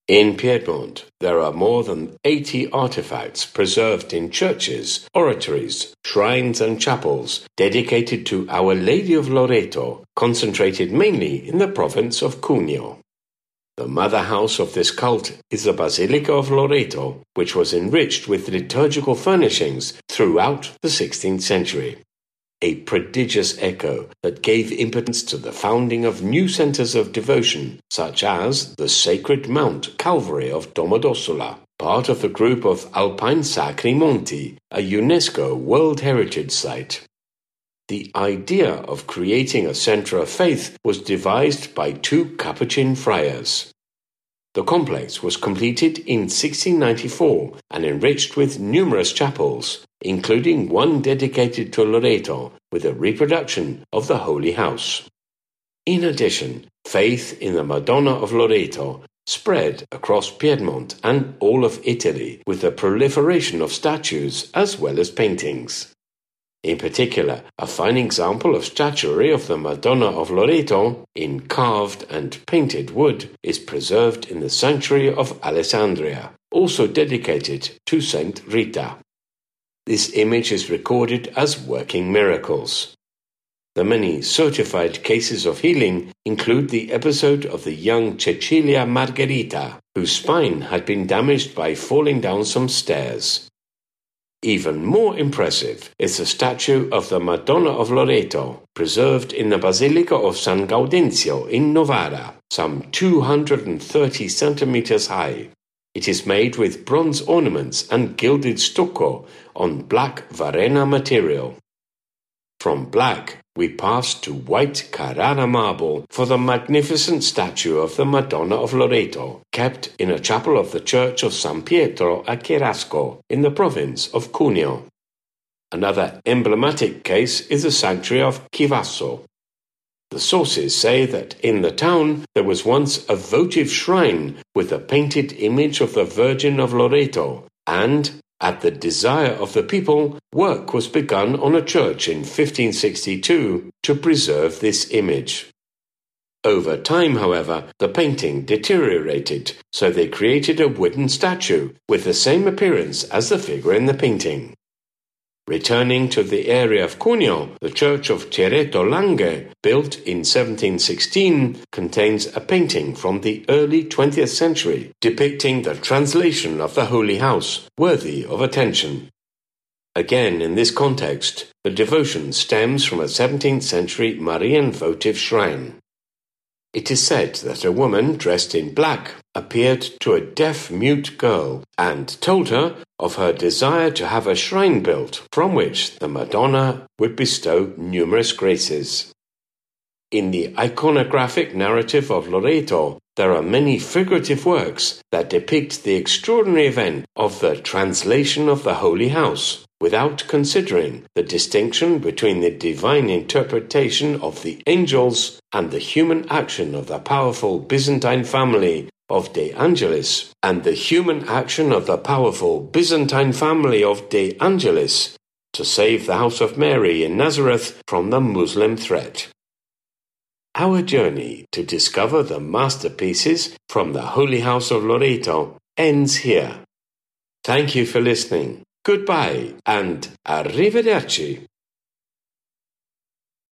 In Piedmont, there are more than 80 artifacts preserved in churches, oratories, shrines and chapels dedicated to Our Lady of Loreto, concentrated mainly in the province of Cuneo. The mother house of this cult is the Basilica of Loreto, which was enriched with liturgical furnishings throughout the 16th century. A prodigious echo that gave impetus to the founding of new centers of devotion, such as the Sacred Mount Calvary of Domodossola, part of the group of Alpine Sacri Monti, a UNESCO World Heritage Site. The idea of creating a center of faith was devised by two Capuchin friars. The complex was completed in 1694 and enriched with numerous chapels, including one dedicated to Loreto with a reproduction of the Holy House. In addition, faith in the Madonna of Loreto spread across Piedmont and all of Italy with the proliferation of statues as well as paintings. In particular, a fine example of statuary of the Madonna of Loreto in carved and painted wood is preserved in the sanctuary of Alessandria, also dedicated to Saint Rita. This image is recorded as working miracles. The many certified cases of healing include the episode of the young Cecilia Margherita, whose spine had been damaged by falling down some stairs. Even more impressive is the statue of the Madonna of Loreto, preserved in the Basilica of San Gaudenzio in Novara, some 230 centimeters high. It is made with bronze ornaments and gilded stucco on black Varenna material. From black, we pass to white Carrara marble for the magnificent statue of the Madonna of Loreto, kept in a chapel of the Church of San Pietro a Cherasco in the province of Cuneo. Another emblematic case is the sanctuary of Chivasso. The sources say that in the town there was once a votive shrine with a painted image of the Virgin of Loreto, and, at the desire of the people, work was begun on a church in 1562 to preserve this image. Over time, however, the painting deteriorated, so they created a wooden statue with the same appearance as the figure in the painting. Returning to the area of Cuneo, the church of Cerreto Langhe, built in 1716, contains a painting from the early 20th century depicting the translation of the Holy House, worthy of attention. Again, in this context, the devotion stems from a 17th century Marian votive shrine. It is said that a woman dressed in black appeared to a deaf-mute girl and told her of her desire to have a shrine built from which the Madonna would bestow numerous graces. In the iconographic narrative of Loreto, there are many figurative works that depict the extraordinary event of the translation of the Holy House, without considering the distinction between the divine interpretation of the angels and the human action of the powerful Byzantine family of De Angelis to save the House of Mary in Nazareth from the Muslim threat. Our journey to discover the masterpieces from the Holy House of Loreto ends here. Thank you for listening. Goodbye and arrivederci.